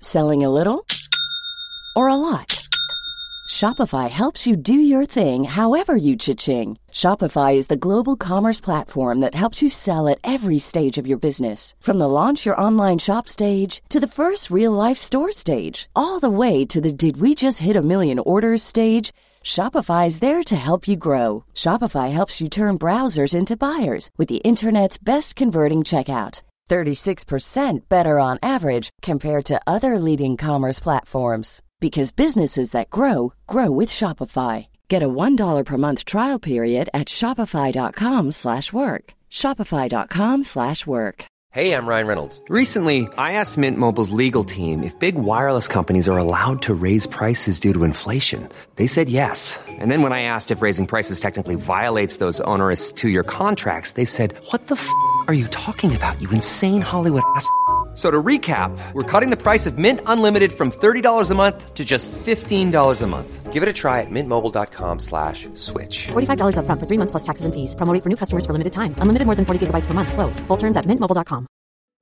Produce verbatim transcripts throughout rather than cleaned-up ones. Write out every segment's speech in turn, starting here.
Selling a little or a lot? Shopify helps you do your thing however you cha-ching. Shopify is the global commerce platform that helps you sell at every stage of your business. From the launch your online shop stage to the first real-life store stage, all the way to the did we just hit a million orders stage. Shopify is there to help you grow. Shopify helps you turn browsers into buyers with the internet's best converting checkout. thirty-six percent better on average compared to other leading commerce platforms. Because businesses that grow, grow with Shopify. Get a one dollar per month trial period at shopify.com slash work. Shopify.com slash work. Hey, I'm Ryan Reynolds. Recently, I asked Mint Mobile's legal team if big wireless companies are allowed to raise prices due to inflation. They said yes. And then when I asked if raising prices technically violates those onerous two-year contracts, they said, what the f*** are you talking about, you insane Hollywood ass f- So to recap, we're cutting the price of Mint Unlimited from thirty dollars a month to just fifteen dollars a month. Give it a try at mintmobile.com slash switch. forty-five dollars up front for three months plus taxes and fees. Promo rate for new customers for limited time. Unlimited more than forty gigabytes per month. Slows full terms at mint mobile dot com.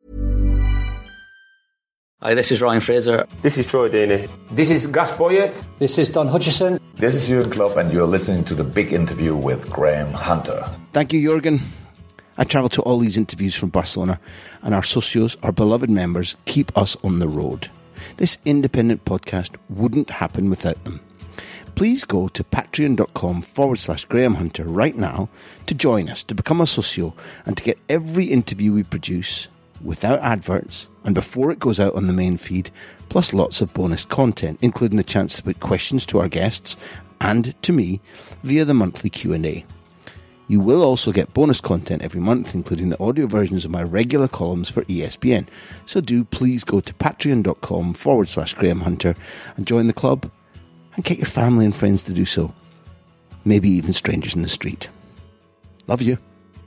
Hi, this is Ryan Fraser. This is Troy Deeney. This is Gus Poyet. This is Don Hutchison. This is Jürgen Klopp, and you're listening to The Big Interview with Graham Hunter. Thank you, Jürgen. I travel to all these interviews from Barcelona, and our socios, our beloved members, keep us on the road. This independent podcast wouldn't happen without them. Please go to patreon.com forward slash Graham Hunter right now to join us, to become a socio, and to get every interview we produce without adverts and before it goes out on the main feed, plus lots of bonus content, including the chance to put questions to our guests and to me via the monthly Q and A. You will also get bonus content every month, including the audio versions of my regular columns for E S P N. So do please go to patreon.com forward slash Graham Hunter and join the club and get your family and friends to do so. Maybe even strangers in the street. Love you.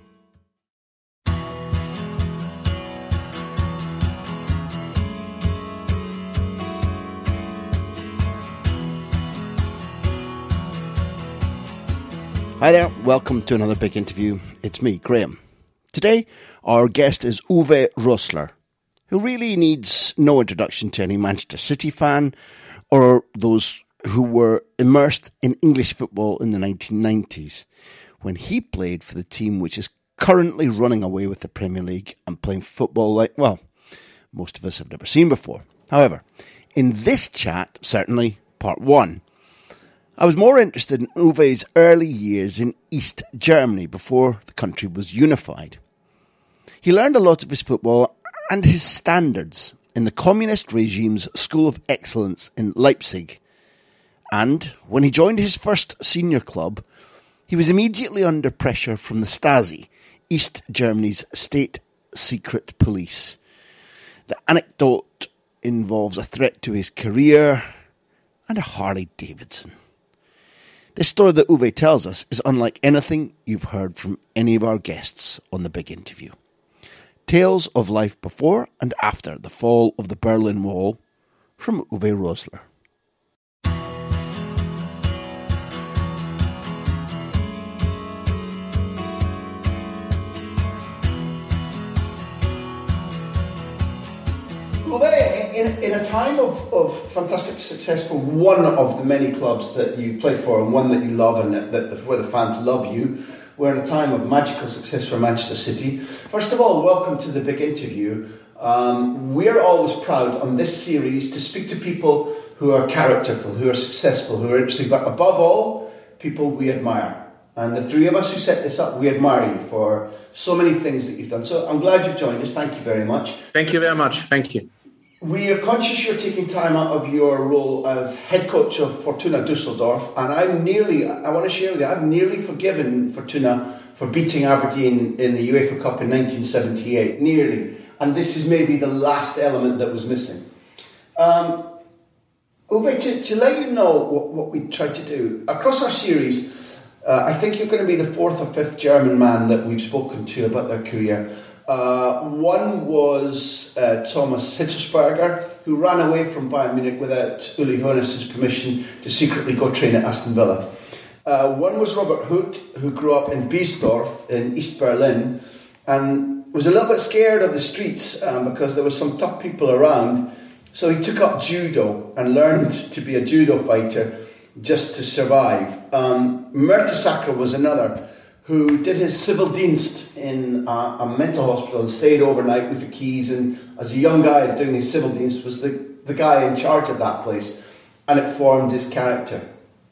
Hi there, welcome to another big interview. It's me, Graham. Today, our guest is Uwe Rosler, who really needs no introduction to any Manchester City fan or those who were immersed in English football in the nineteen nineties, when he played for the team which is currently running away with the Premier League and playing football like, well, most of us have never seen before. However, in this chat, certainly part one, I was more interested in Uwe's early years in East Germany before the country was unified. He learned a lot of his football and his standards in the communist regime's School of Excellence in Leipzig. And when he joined his first senior club, he was immediately under pressure from the Stasi, East Germany's state secret police. The anecdote involves a threat to his career and a Harley Davidson. This story that Uwe tells us is unlike anything you've heard from any of our guests on The Big Interview. Tales of life before and after the fall of the Berlin Wall from Uwe Rosler. Uwe, in, in a time of, of fantastic success for one of the many clubs that you played for and one that you love and that, that where the fans love you, we're in a time of magical success for Manchester City. First of all, welcome to The Big Interview. Um, we're always proud on this series to speak to people who are characterful, who are successful, who are interesting, but above all, people we admire. And the three of us who set this up, we admire you for so many things that you've done. So I'm glad you've joined us. Thank you very much. Thank you very much. Thank you. We are conscious you're taking time out of your role as head coach of Fortuna Düsseldorf, and I'm nearly, I want to share with you, I've nearly forgiven Fortuna for beating Aberdeen in the UEFA Cup in nineteen seventy-eight, nearly, and this is maybe the last element that was missing. Um, Uwe, to, to let you know what, what we tried to do, across our series, uh, I think you're going to be the fourth or fifth German man that we've spoken to about their career. Uh, one was uh, Thomas Hitzelsberger, who ran away from Bayern Munich without Uli Hoeneß's permission to secretly go train at Aston Villa. Uh, one was Robert Huth, who grew up in Biesdorf in East Berlin and was a little bit scared of the streets um, because there were some tough people around. So he took up judo and learned to be a judo fighter just to survive. Um, Mertesacker was another who did his civil dienst in a, a mental hospital and stayed overnight with the keys, and as a young guy doing his civil dienst was the, the guy in charge of that place, and it formed his character.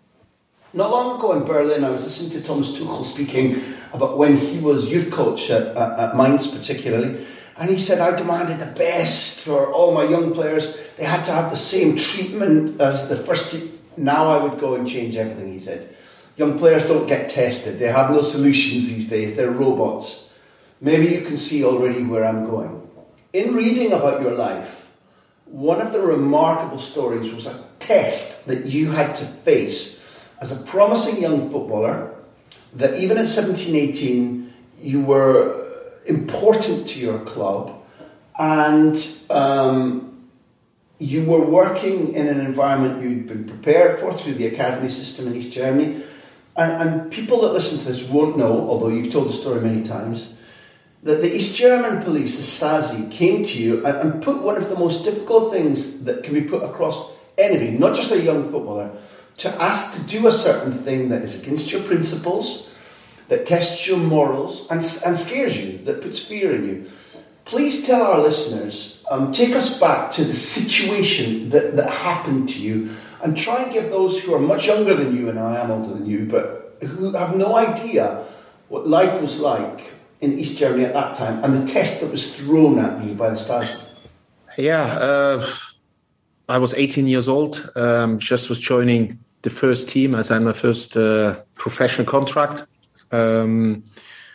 Not long ago in Berlin, I was listening to Thomas Tuchel speaking about when he was youth coach at, at, at Mainz particularly, and he said, I demanded the best for all my young players. They had to have the same treatment as the first team. Now I would go and change everything, he said. Young players don't get tested. They have no solutions these days. They're robots. Maybe you can see already where I'm going. In reading about your life, one of the remarkable stories was a test that you had to face as a promising young footballer, that even at seventeen, eighteen, you were important to your club, and um, you were working in an environment you'd been prepared for through the academy system in East Germany. And, and people that listen to this won't know, although you've told the story many times, that the East German police, the Stasi, came to you and, and put one of the most difficult things that can be put across anybody, not just a young footballer, to ask to do a certain thing that is against your principles, that tests your morals and, and scares you, that puts fear in you. Please tell our listeners, um, take us back to the situation that, that happened to you, and try and give those who are much younger than you, and I am older than you, but who have no idea what life was like in East Germany at that time, and the test that was thrown at you by the Stasi. Yeah, uh, I was eighteen years old, um, just was joining the first team as I had my first uh, professional contract. Um,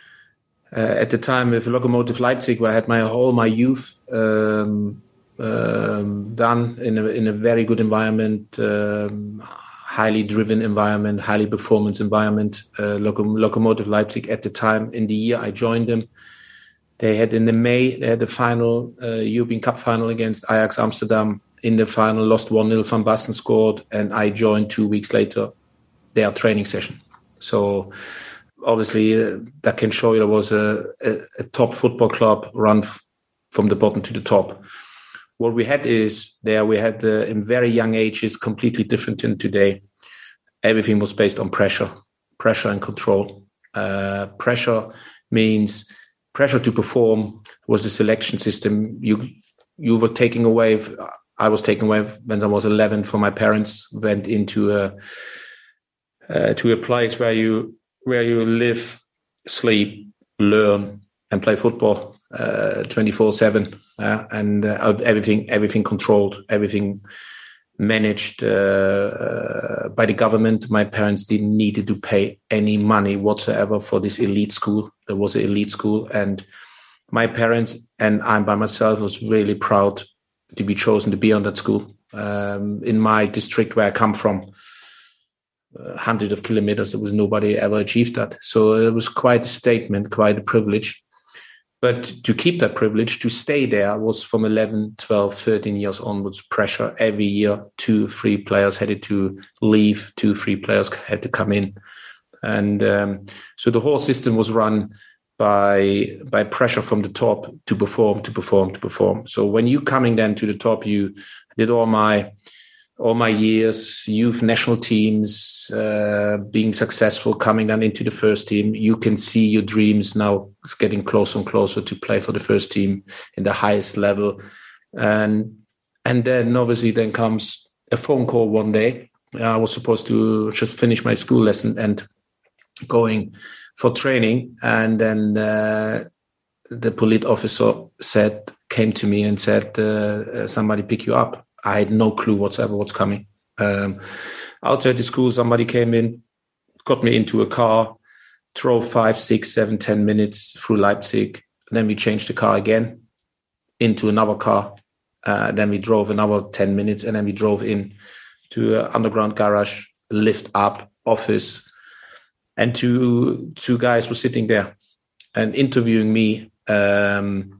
uh, at the time with Lokomotiv Leipzig, where I had my whole my youth um, um, done in a in a very good environment, um, highly driven environment, highly performance environment. Uh, Lokom- Lokomotiv Leipzig at the time, in the year I joined them, they had in the May they had the final uh, European Cup final against Ajax Amsterdam. In the final, lost one nil. Van Basten scored, and I joined two weeks later their training session. So obviously, uh, that can show you there was a, a, a top football club run f- from the bottom to the top. What we had is there we had uh, in very young ages, completely different than today. Everything was based on pressure, pressure and control. Uh, pressure means pressure to perform was the selection system. You you were taking away. I was taken away when I was eleven from my parents. Went into a uh, to a place where you where you live, sleep, learn, and play football uh, twenty-four seven, uh, and uh, everything everything controlled, everything managed uh, uh, by the government. My parents didn't need to pay any money whatsoever for this elite school. There was an elite school, and my parents and I by myself was really proud to be chosen to be on that school. Um, in my district where I come from, uh, hundreds of kilometers, there was nobody ever achieved that. So it was quite a statement, quite a privilege. But to keep that privilege, to stay there, was from eleven, twelve, thirteen years onwards pressure. Every year, two, three players had to leave, two, three players had to come in. And um, so the whole system was run by by pressure from the top to perform, to perform, to perform. So when you coming then to the top, you did all my all my years, youth national teams, uh, being successful, coming then into the first team. You can see your dreams now getting closer and closer to play for the first team in the highest level. And and then obviously then comes a phone call one day. I was supposed to just finish my school lesson and going for training, and then uh, the police officer said, came to me and said, uh, somebody pick you up. I had no clue whatsoever what's coming. Um, outside the school, somebody came in, got me into a car, drove five, six, seven, ten minutes through Leipzig. Then we changed the car again into another car. Uh, then we drove another ten minutes, and then we drove in to an underground garage, lift up, office. And two two guys were sitting there and interviewing me. Um,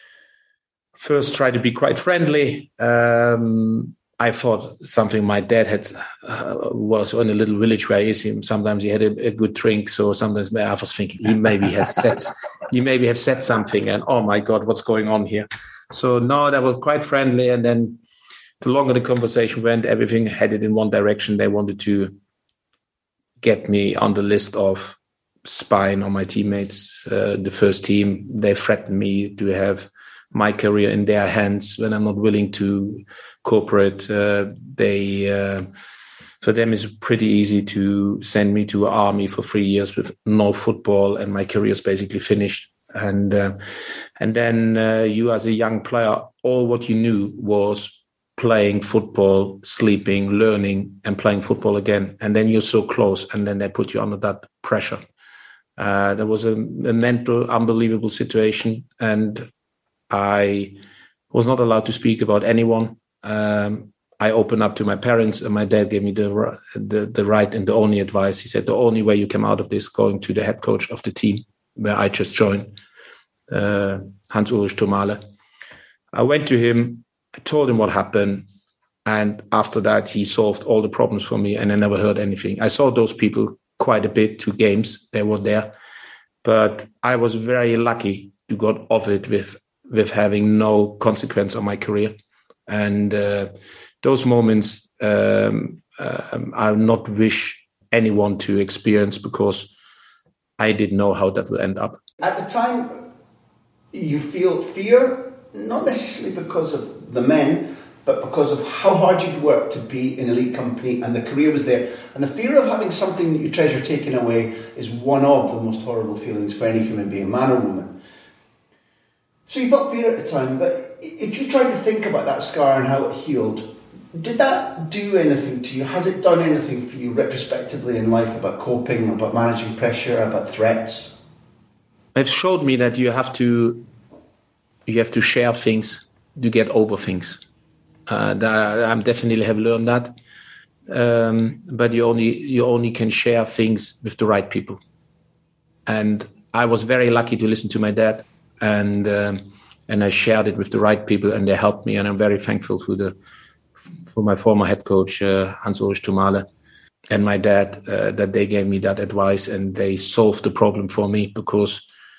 first, tried to be quite friendly. Um, I thought something my dad had uh, was in a little village where he is. Sometimes he had a, a good drink, so sometimes I was thinking he maybe have said he maybe have said something, and oh my God, what's going on here? So no, they were quite friendly, and then the longer the conversation went, everything headed in one direction. They wanted to get me on the list of spying on my teammates. Uh, the first team, they threatened me to have my career in their hands when I'm not willing to cooperate. Uh, they, uh, for them, it's pretty easy to send me to an army for three years with no football, and my career is basically finished. And uh, and then uh, you, as a young player, all what you knew was playing football, sleeping, learning, and playing football again. And then you're so close, and then they put you under that pressure. Uh, there was a, a mental, unbelievable situation, and I was not allowed to speak about anyone. Um, I opened up to my parents, and my dad gave me the, the the right and the only advice. He said, the only way you come out of this, going to the head coach of the team where I just joined, uh, Hans-Ulrich Thomale. I went to him, I told him what happened, and after that, he solved all the problems for me, and I never heard anything. I saw those people quite a bit to games. They were there. But I was very lucky to got off it with, with having no consequence on my career. And uh, those moments um, um, I'll not wish anyone to experience, because I didn't know how that will end up. At the time, you feel fear, not necessarily because of the men, but because of how hard you'd worked to be in elite company, and the career was there. And the fear of having something that you treasure taken away is one of the most horrible feelings for any human being, man or woman. So you felt fear at the time, but if you try to think about that scar and how it healed, did that do anything to you? Has it done anything for you retrospectively in life about coping, about managing pressure, about threats? It showed me that you have to, you have to share things to get over things. Uh, I definitely have learned that, um, but you only you only can share things with the right people. And I was very lucky to listen to my dad, and um, and I shared it with the right people, and they helped me. And I'm very thankful for the for my former head coach uh, Hans-Ulrich Thomale and my dad uh, that they gave me that advice, and they solved the problem for me, because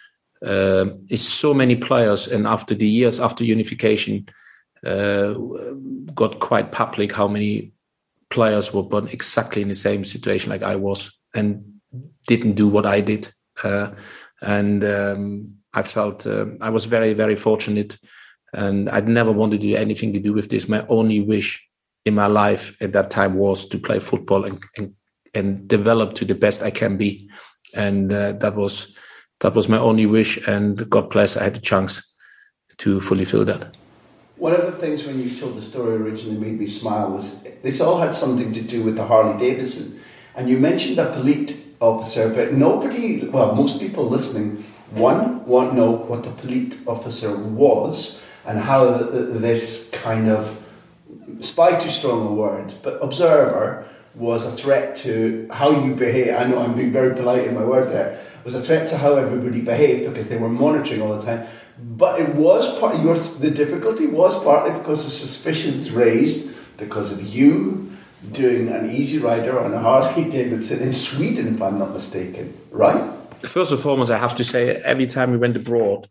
uh, it's so many players, and after the years after unification. Uh, got quite public how many players were born exactly in the same situation like I was, and didn't do what I did. Uh, and um, I felt uh, I was very, very fortunate, and I'd never wanted to do anything to do with this. My only wish in my life at that time was to play football and and, and develop to the best I can be. And uh, that was that was my only wish, and God bless, I had the chance to fulfill that. One of the things when you told the story originally made me smile was this all had something to do with the Harley Davidson. And you mentioned a police officer, but nobody, well, most people listening, one, want to know what the police officer was and how the, the, this kind of, spy too strong a word, but observer was a threat to how you behave. I know I'm being very polite in my word there. Was a threat to how everybody behaved, because they were monitoring all the time. But it was part of your, the difficulty was partly because of suspicions raised because of you doing an Easy Rider on a Harley Davidson in Sweden, if I'm not mistaken, right? First and foremost, I have to say, every time we went abroad,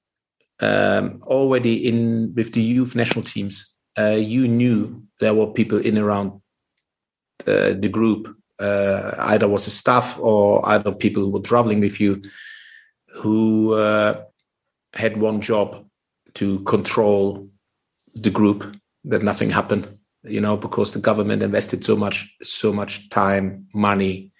um, already in with the youth national teams, uh, you knew there were people in around uh, the group, uh, either was a staff or either people who were traveling with you, who uh, had one job to control the group, that nothing happened, you know, because the government invested so much, so much time, money,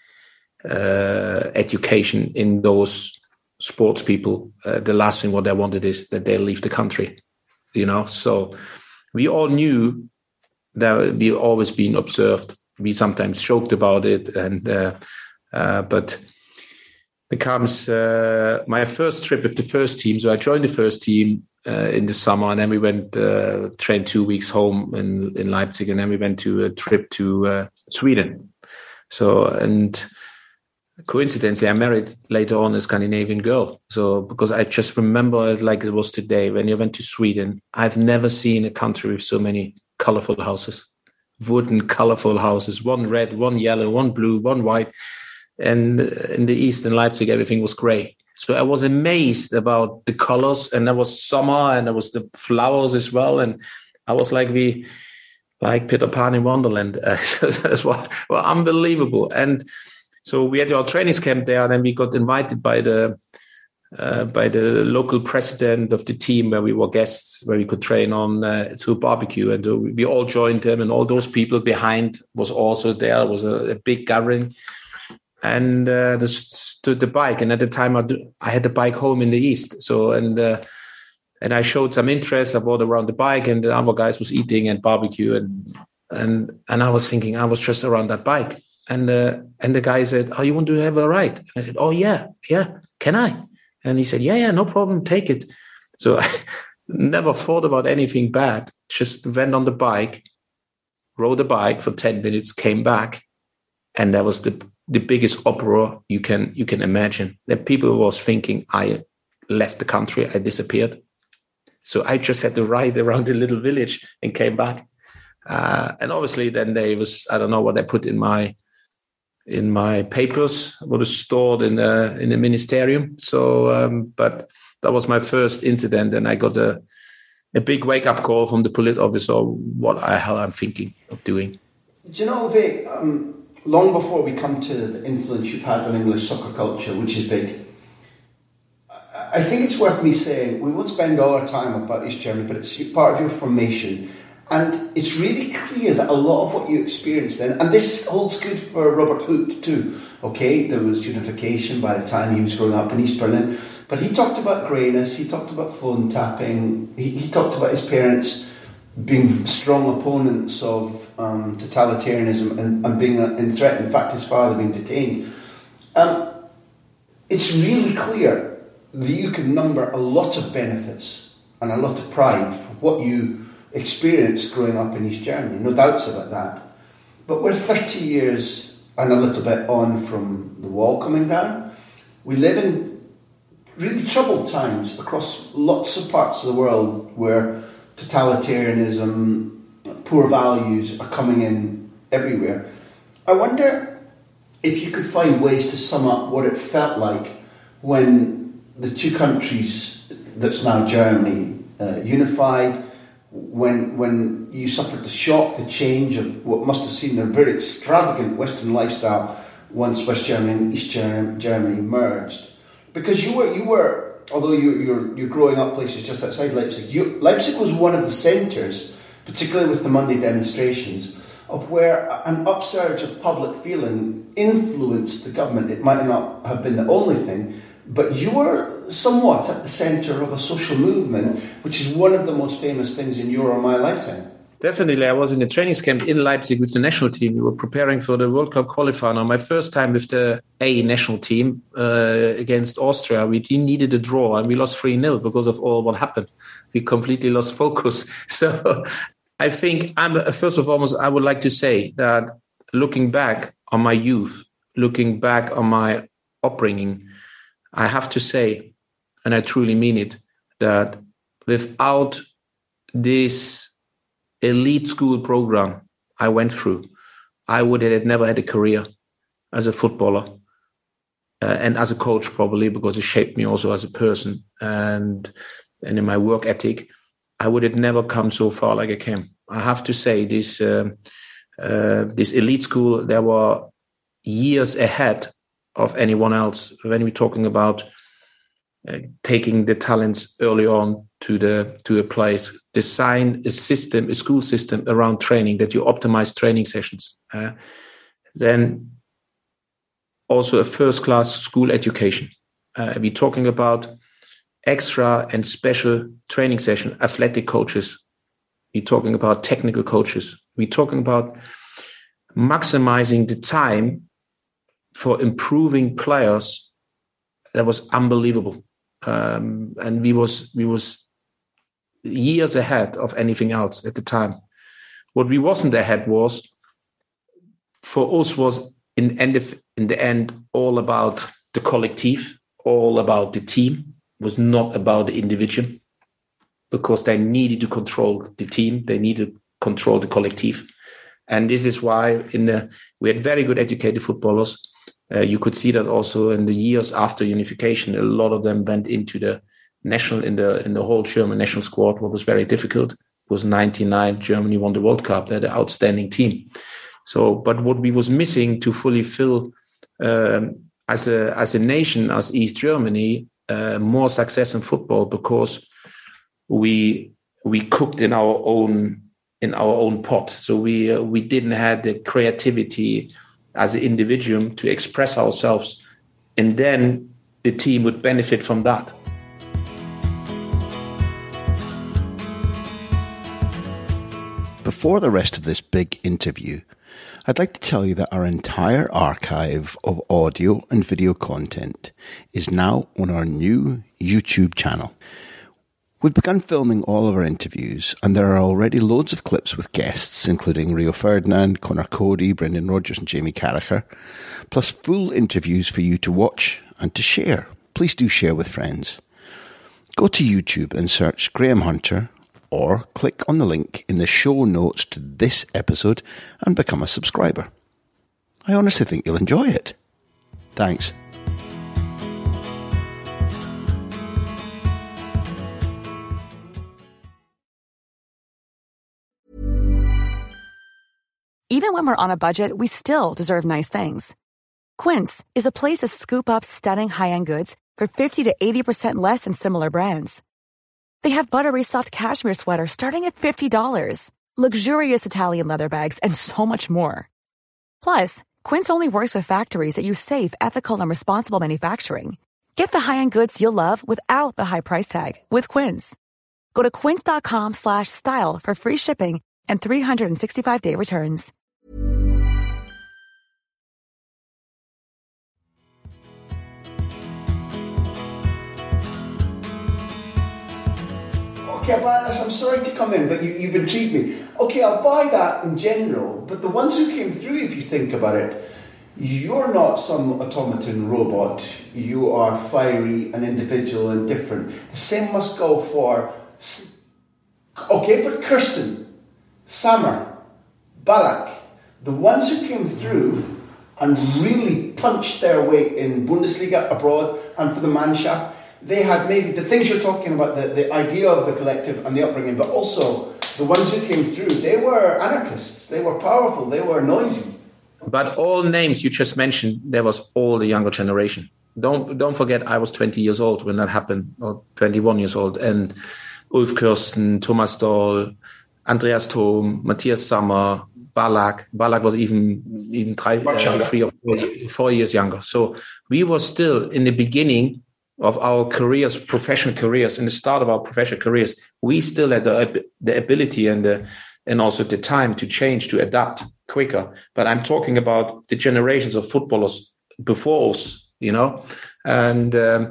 uh, education in those sports people. Uh, the last thing what they wanted is that they leave the country, you know. So we all knew that we always been observed. We sometimes joked about it, and uh, uh, but. Becomes uh, my first trip with the first team. So I joined the first team uh, in the summer, and then we went uh, trained two weeks home in, in Leipzig, and then we went to a trip to uh, Sweden. So, and coincidentally, I married later on a Scandinavian girl. So because I just remember it like it was today when you went to Sweden. I've never seen a country with so many colorful houses, wooden colorful houses, one red, one yellow, one blue, one white. And in the east, in Leipzig, everything was grey. So I was amazed about the colors, and there was summer, and there was the flowers as well. And I was like, we like Peter Pan in Wonderland. Uh, so that was well, unbelievable. And so we had our training camp there, and then we got invited by the uh, by the local president of the team, where we were guests, where we could train on uh, to a barbecue, and so we all joined them, and all those people behind was also there. It was a, a big gathering, and uh, the, stood the bike. And at the time, I, do, I had the bike home in the east, so and. Uh, And I showed some interest. I brought around the bike, and the other guys was eating and barbecue, and and and I was thinking I was just around that bike, and uh, and the guy said, "Oh, you want to have a ride?" And I said, "Oh yeah, yeah, can I?" And he said, "Yeah, yeah, no problem, take it." So I never thought about anything bad. Just went on the bike, rode the bike for ten minutes, came back, and that was the the biggest uproar you can you can imagine. That people was thinking I left the country, I disappeared. So I just had to ride around the little village and came back. Uh, and obviously then they was, I don't know what I put in my in my papers, what was stored in the, in the ministerium. So, um, but that was my first incident, and I got a, a big wake-up call from the police officer, what the hell I'm thinking of doing. Do you know, Vic, um, long before we come to the influence you've had on English soccer culture, which is big, I think it's worth me saying, we won't spend all our time about East Germany, but it's part of your formation. And it's really clear that a lot of what you experienced then, and this holds good for Robert Hooke too, okay, there was unification by the time he was growing up in East Berlin, but he talked about greyness, he talked about phone tapping, he, he talked about his parents being strong opponents of um, totalitarianism and, and being in threat, in fact his father being detained. Um, it's really clear that you can number a lot of benefits and a lot of pride for what you experienced growing up in East Germany, no doubts about that. But we're thirty years and a little bit on from the wall coming down. We live in really troubled times across lots of parts of the world where totalitarianism, poor values are coming in everywhere. I wonder if you could find ways to sum up what it felt like when the two countries that's now Germany uh, unified, when when you suffered the shock, the change of what must have seemed a very extravagant Western lifestyle once West Germany and East Germany merged. Because you were, you were, although you, you're you're growing up places just outside Leipzig, you, Leipzig was one of the centres, particularly with the Monday demonstrations, of where an upsurge of public feeling influenced the government. It might not have been the only thing, but you were somewhat at the centre of a social movement, which is one of the most famous things in your or my lifetime. Definitely. I was in a training camp in Leipzig with the national team. We were preparing for the World Cup qualifier. Now, my first time with the A national team uh, against Austria, we needed a draw, and we lost three nil because of all what happened. We completely lost focus. So I think, I'm first of all, I would like to say that looking back on my youth, looking back on my upbringing, I have to say, and I truly mean it, that without this elite school program I went through, I would have never had a career as a footballer uh, and as a coach, probably, because it shaped me also as a person and and in my work ethic. I would have never come so far like I came. I have to say, this uh, uh, this elite school, there were years ahead of anyone else when we're talking about uh, taking the talents early on to the to a place, design a system, a school system around training, that you optimize training sessions. Uh, then also a first-class school education. Uh, we're talking about extra and special training session, athletic coaches. We're talking about technical coaches. We're talking about maximizing the time for improving players. That was unbelievable. Um, and we was we was years ahead of anything else at the time. What we wasn't ahead was, for us, was in end of, in the end all about the collective, all about the team. Was not about the individual, because they needed to control the team. They needed to control the collective. And this is why in the, we had very good educated footballers. Uh, you could see that also in the years after unification, a lot of them went into the national, in the in the whole German national squad, what was very difficult. was ninety-nine. Germany won the World Cup. They had an outstanding team. So, but what we was missing to fully fill um, as a as a nation, as East Germany, uh, more success in football, because we we cooked in our own in our own pot. So we uh, we didn't have the creativity as an individual to express ourselves, and then the team would benefit from that. Before the rest of this big interview, I'd like to tell you that our entire archive of audio and video content is now on our new YouTube channel. We've begun filming all of our interviews, and there are already loads of clips with guests, including Rio Ferdinand, Conor Cody, Brendan Rodgers and Jamie Carragher, plus full interviews for you to watch and to share. Please do share with friends. Go to YouTube and search Graham Hunter, or click on the link in the show notes to this episode and become a subscriber. I honestly think you'll enjoy it. Thanks. Even when we're on a budget, we still deserve nice things. Quince is a place to scoop up stunning high-end goods for fifty to eighty percent less than similar brands. They have buttery soft cashmere sweaters starting at fifty dollars, luxurious Italian leather bags, and so much more. Plus, Quince only works with factories that use safe, ethical, and responsible manufacturing. Get the high-end goods you'll love without the high price tag with Quince. Go to quince.com slash style for free shipping and three sixty-five day returns. Okay, Barnes, I'm sorry to come in, but you, you've intrigued me. Okay, I'll buy that in general, but the ones who came through, if you think about it, you're not some automaton robot. You are fiery and individual and different. The same must go for... Okay, but Kirsten, Sammer, Ballack, the ones who came through and really punched their weight in Bundesliga, abroad, and for the Mannschaft, they had maybe the things you're talking about, the, the idea of the collective and the upbringing, but also the ones who came through, they were anarchists, they were powerful, they were noisy. But all names you just mentioned, there was all the younger generation. Don't don't forget, I was twenty years old when that happened, or twenty-one years old, and Ulf Kirsten, Thomas Doll, Andreas Thom, Matthias Sammer, Ballack. Ballack was even even three, uh, three or four, four years younger. So we were still in the beginning of our careers, professional careers, in the start of our professional careers. We still had the, the ability and the, and also the time to change, to adapt quicker. But I'm talking about the generations of footballers before us, you know, and um,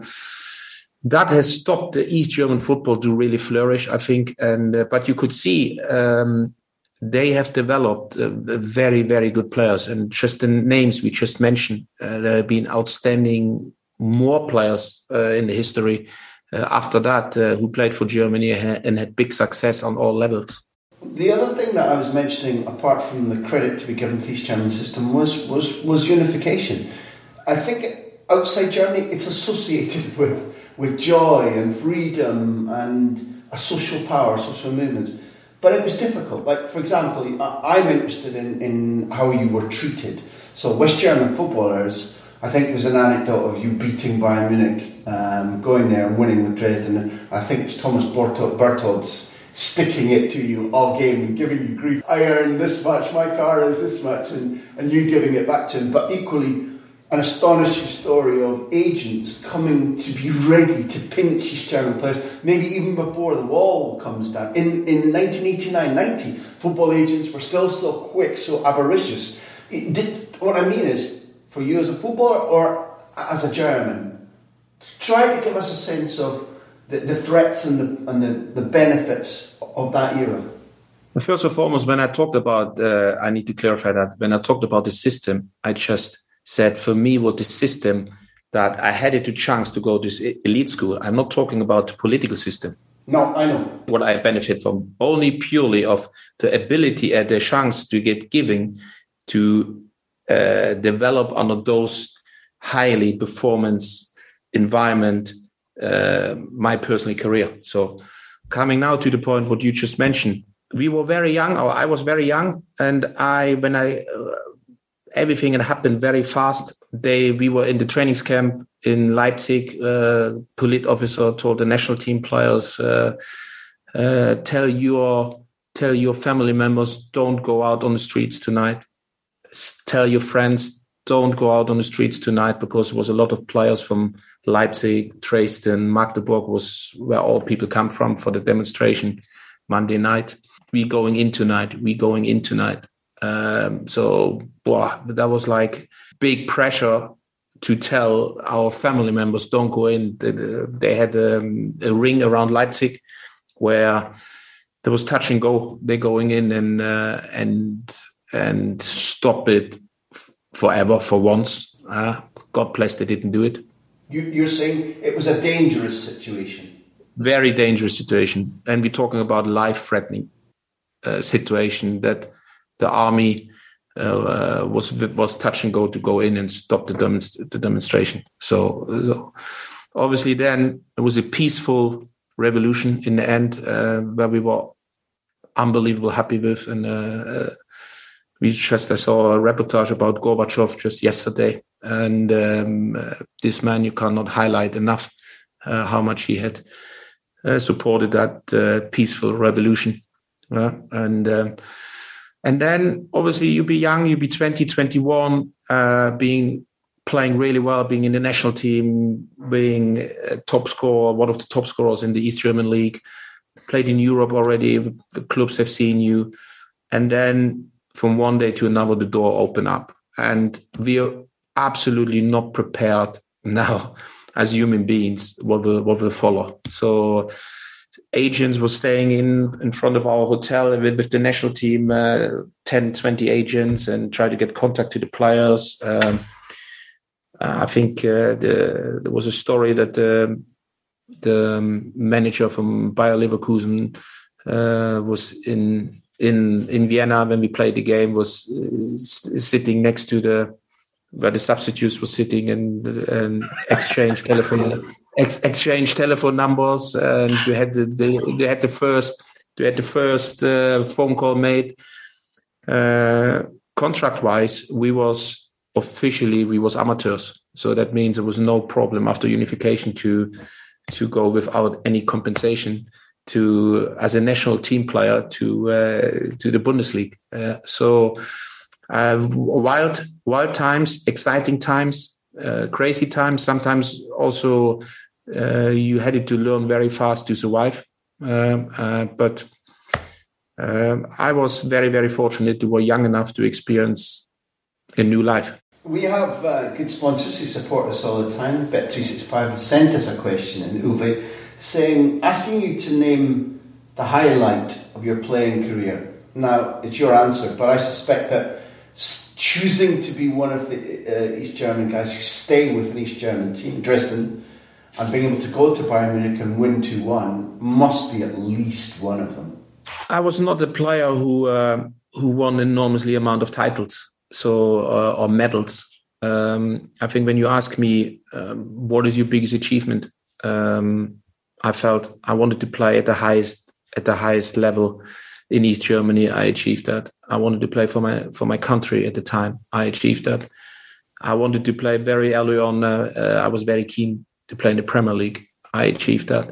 that has stopped the East German football to really flourish, I think. And uh, but you could see um, they have developed uh, very, very good players. And just the names we just mentioned, uh, there have been outstanding more players uh, in the history uh, after that uh, who played for Germany and had big success on all levels. The other thing that I was mentioning, apart from the credit to be given to the East German system, was, was, was unification. I think outside Germany, it's associated with, with joy and freedom and a social power, social movement. But it was difficult. Like, for example, I'm interested in, in how you were treated. So West German footballers, I think there's an anecdote of you beating Bayern Munich, um, going there and winning with Dresden. I think it's Thomas Bertholds sticking it to you all game and giving you grief. I earned this much, my car is this much, and, and you giving it back to him. But equally, an astonishing story of agents coming to be ready to pinch East German players, maybe even before the wall comes down. In, in nineteen eighty-nine ninety, football agents were still so quick, so avaricious. It did, what I mean is, for you as a footballer or as a German, try to give us a sense of the, the threats and, the, and the, the benefits of that era. First and foremost, when I talked about, uh, I need to clarify that, when I talked about the system, I just said for me was the system that I had it a chance to go to this elite school. I'm not talking about the political system. No, I know. What I benefit from, only purely of the ability and the chance to get given to uh, develop under those highly performance environment, uh, my personal career. So coming now to the point what you just mentioned, we were very young, or I was very young, and I when I uh, everything had happened very fast. They we were in the trainings camp in Leipzig. Uh, Polit officer told the national team players, uh, uh, tell your tell your family members, don't go out on the streets tonight. Tell your friends, don't go out on the streets tonight, because there was a lot of players from Leipzig, Dresden, Magdeburg was where all people come from for the demonstration Monday night. We going in tonight. We going in tonight. Um, so wow, that was like big pressure to tell our family members don't go in. They had um, a ring around Leipzig where there was touch and go. They're going in and uh, and and stop it forever for once. Uh, God bless they didn't do it. You, you're saying it was a dangerous situation. Very dangerous situation, and we're talking about life-threatening uh, situation that the army uh, uh, was was touch and go to go in and stop the, demonst- the demonstration. So, so obviously, then it was a peaceful revolution in the end, uh, where we were unbelievable happy with, and uh, uh, we just I saw a reportage about Gorbachev just yesterday, and um, uh, this man you cannot highlight enough uh, how much he had uh, supported that uh, peaceful revolution, uh, and. Um, And then, obviously, you be young, you be twenty, twenty-one, uh, being playing really well, being in the national team, being a top scorer, one of the top scorers in the East German League, played in Europe already, the clubs have seen you. And then from one day to another, the door opened up. And we are absolutely not prepared now as human beings what will, what will follow. So agents were staying in, in front of our hotel with, with the national team, uh, ten, twenty agents, and try to get contact to the players. Um, I think uh, the, there was a story that the, the manager from Bayer Leverkusen uh, was in in in Vienna when we played the game, was uh, sitting next to the where the substitutes were sitting and, and exchange telephone ex, exchange telephone numbers, and we had the, the they had the first they had the first uh, phone call made. Uh, contract wise, we was officially we was amateurs, so that means there was no problem after unification to to go without any compensation to as a national team player to uh, to the Bundesliga. Uh, so. Uh, wild, wild times, exciting times, uh, crazy times. Sometimes also uh, you had to learn very fast to survive. Um, uh, but um, I was very, very fortunate to be young enough to experience a new life. We have uh, good sponsors who support us all the time. Bet three sixty-five have sent us a question in Uwe saying, asking you to name the highlight of your playing career. Now, it's your answer, but I suspect that choosing to be one of the uh, East German guys who stay with an East German team, Dresden, and being able to go to Bayern Munich and win two one must be at least one of them. I was not a player who uh, who won an enormously amount of titles, so uh, or medals. Um, I think when you ask me um, what is your biggest achievement, um, I felt I wanted to play at the highest at the highest level. In East Germany, I achieved that. I wanted to play for my for my country at the time. I achieved that. I wanted to play very early on. Uh, uh, I was very keen to play in the Premier League. I achieved that.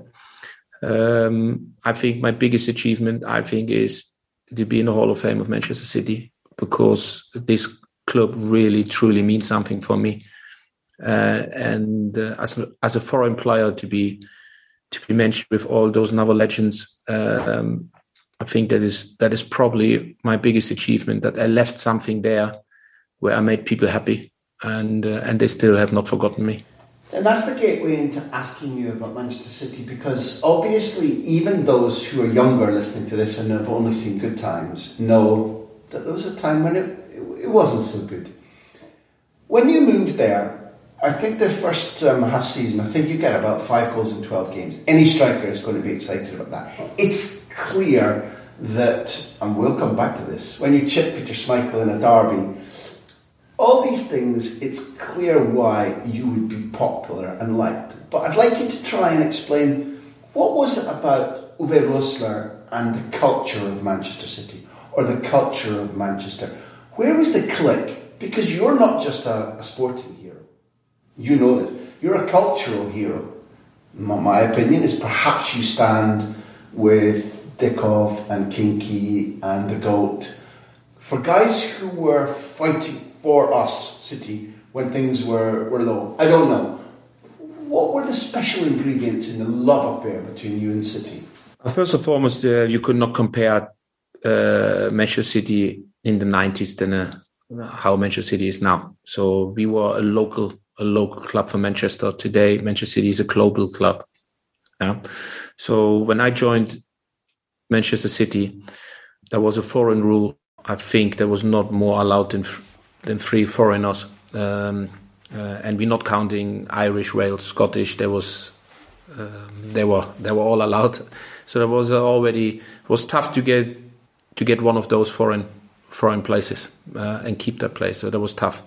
Um, I think my biggest achievement, I think, is to be in the Hall of Fame of Manchester City, because this club really, truly means something for me. Uh, and uh, as a, as a foreign player, to be to be mentioned with all those other legends. Uh, um, I think that is that is probably my biggest achievement, that I left something there where I made people happy, and uh, and they still have not forgotten me. And that's the gateway into asking you about Manchester City, because obviously even those who are younger listening to this and have only seen good times know that there was a time when it, it wasn't so good. When you moved there, I think the first um, half season, I think you get about five goals in twelve games. Any striker is going to be excited about that. It's clear that, and we'll come back to this, when you chip Peter Schmeichel in a derby, all these things, it's clear why you would be popular and liked. But I'd like you to try and explain, what was it about Uwe Rosler and the culture of Manchester City, or the culture of Manchester. Where was the click? Because you're not just a, a sporting hero. You know that. You're a cultural hero. My, my opinion is perhaps you stand with Dickov and Kinky and the GOAT for guys who were fighting for us, City, when things were, were low. I don't know. What were the special ingredients in the love affair between you and City? First and foremost, uh, you could not compare uh, Manchester City in the nineties than uh, how Manchester City is now. So we were a local a local club for Manchester. Today, Manchester City is a global club. Yeah. So when I joined Manchester City, there was a foreign rule. I think there was not more allowed than than three foreigners, um, uh, and we're not counting Irish, Wales, Scottish. There was um, they were they were all allowed. So there was already it was tough to get to get one of those foreign foreign places uh, and keep that place. So that was tough.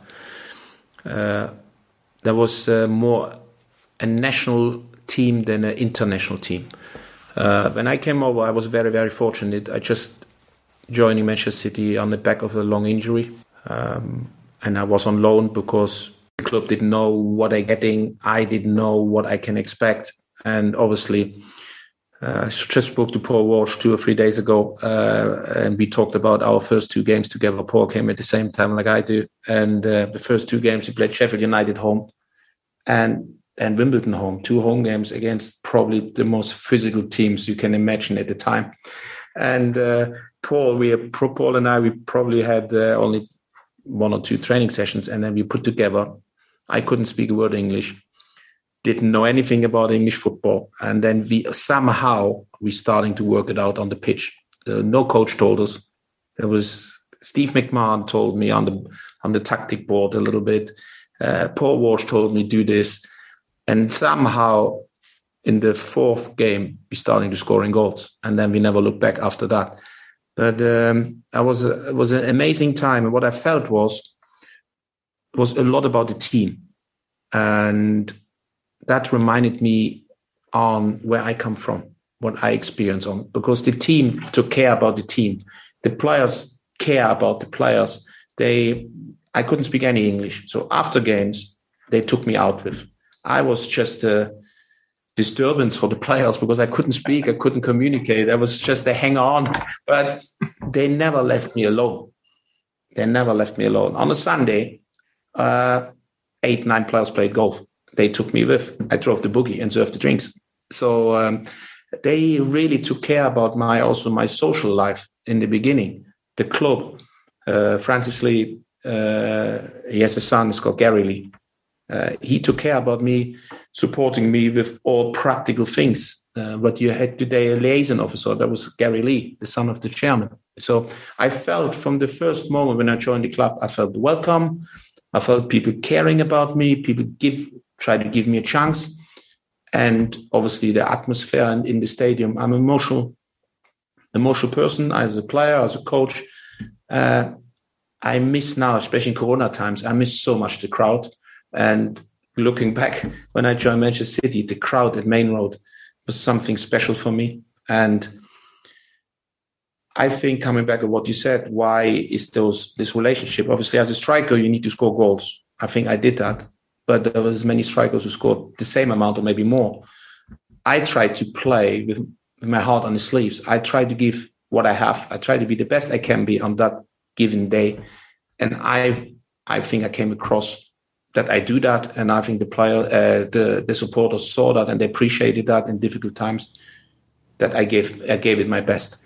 Uh, there was uh, more a national team than an international team. Uh, when I came over, I was very, very fortunate. I just joining Manchester City on the back of a long injury. Um, and I was on loan because the club didn't know what I'm getting. I didn't know what I can expect. And obviously, uh, I just spoke to Paul Walsh two or three days ago. Uh, and we talked about our first two games together. Paul came at the same time like I do. And uh, the first two games, he played Sheffield United home and and Wimbledon home, two home games against probably the most physical teams you can imagine at the time. And uh, Paul, we Paul and I, we probably had uh, only one or two training sessions, and then we put together. I couldn't speak a word of English, didn't know anything about English football, and then we somehow we starting to work it out on the pitch. Uh, no coach told us. It was Steve McMahon told me on the on the tactic board a little bit. Uh, Paul Walsh told me do this. And somehow, in the fourth game, we starting to scoring goals, and then we never looked back after that. But um, I was a, it was an amazing time, and what I felt was was a lot about the team, and that reminded me on where I come from, what I experience on, because the team took care about the team, the players care about the players. They, I couldn't speak any English, so after games, they took me out with. I was just a disturbance for the players because I couldn't speak, I couldn't communicate. I was just a hang on, but they never left me alone. They never left me alone. On a Sunday, uh, eight, nine players played golf. They took me with. I drove the buggy and served the drinks. So um, they really took care about my also my social life in the beginning. The club, uh, Francis Lee, uh, he has a son, it's called Gary Lee. Uh, he took care about me, supporting me with all practical things. Uh, but you had today a liaison officer, that was Gary Lee, the son of the chairman. So I felt from the first moment when I joined the club, I felt welcome. I felt people caring about me, people give try to give me a chance. And obviously the atmosphere in, in the stadium, I'm an emotional, emotional person as a player, as a coach. Uh, I miss now, especially in Corona times, I miss so much the crowd. And looking back, when I joined Manchester City, the crowd at Main Road was something special for me. And I think coming back at what you said, why is those this relationship? Obviously, as a striker, you need to score goals. I think I did that. But there was many strikers who scored the same amount or maybe more. I tried to play with, with my heart on the sleeves. I tried to give what I have. I tried to be the best I can be on that given day. And I I think I came across that I do that, and I think the player, uh, the the supporters saw that and they appreciated that in difficult times. That I gave I gave it my best.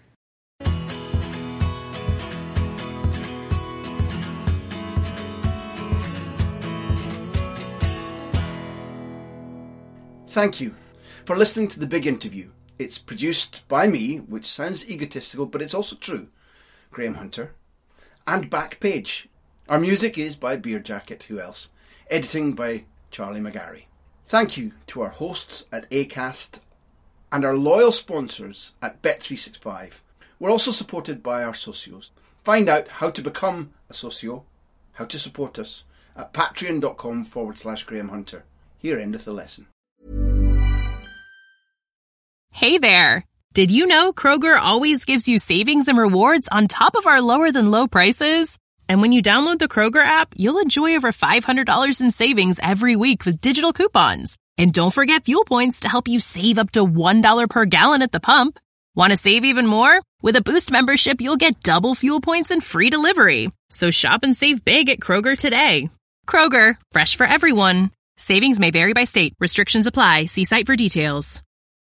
Thank you for listening to The Big Interview. It's produced by me, which sounds egotistical, but it's also true, Graham Hunter, and Backpage. Our music is by Beer Jacket, who else? Editing by Charlie McGarry. Thank you to our hosts at Acast and our loyal sponsors at Bet three sixty-five. We're also supported by our socios. Find out how to become a socio, how to support us, at patreon.com forward slash Graham Hunter. Here endeth the lesson. Hey there. Did you know Kroger always gives you savings and rewards on top of our lower-than-low prices? And when you download the Kroger app, you'll enjoy over five hundred dollars in savings every week with digital coupons. And don't forget fuel points to help you save up to one dollar per gallon at the pump. Want to save even more? With a Boost membership, you'll get double fuel points and free delivery. So shop and save big at Kroger today. Kroger, fresh for everyone. Savings may vary by state. Restrictions apply. See site for details.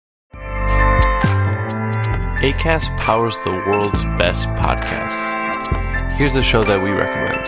Acast powers the world's best podcasts. Here's a show that we recommend.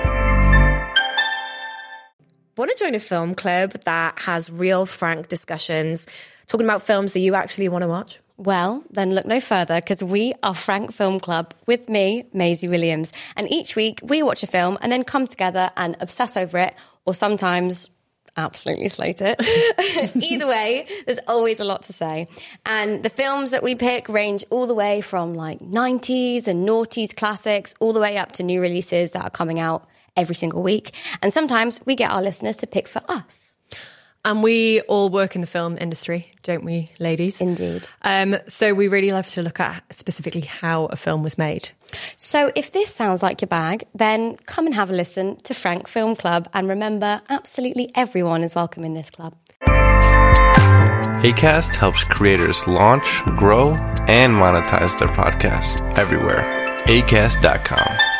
Want to join a film club that has real, frank discussions, talking about films that you actually want to watch? Well, then look no further, because we are Frank Film Club with me, Maisie Williams. And each week we watch a film and then come together and obsess over it, or sometimes absolutely slate it. Either way, there's always a lot to say. And the films that we pick range all the way from like nineties and noughties classics all the way up to new releases that are coming out every single week. And sometimes we get our listeners to pick for us. And we all work in the film industry, don't we, ladies? Indeed. Um, so we really love to look at specifically how a film was made. So if this sounds like your bag, then come and have a listen to Frank Film Club. And remember, absolutely everyone is welcome in this club. Acast helps creators launch, grow, and monetize their podcasts everywhere. acast dot com.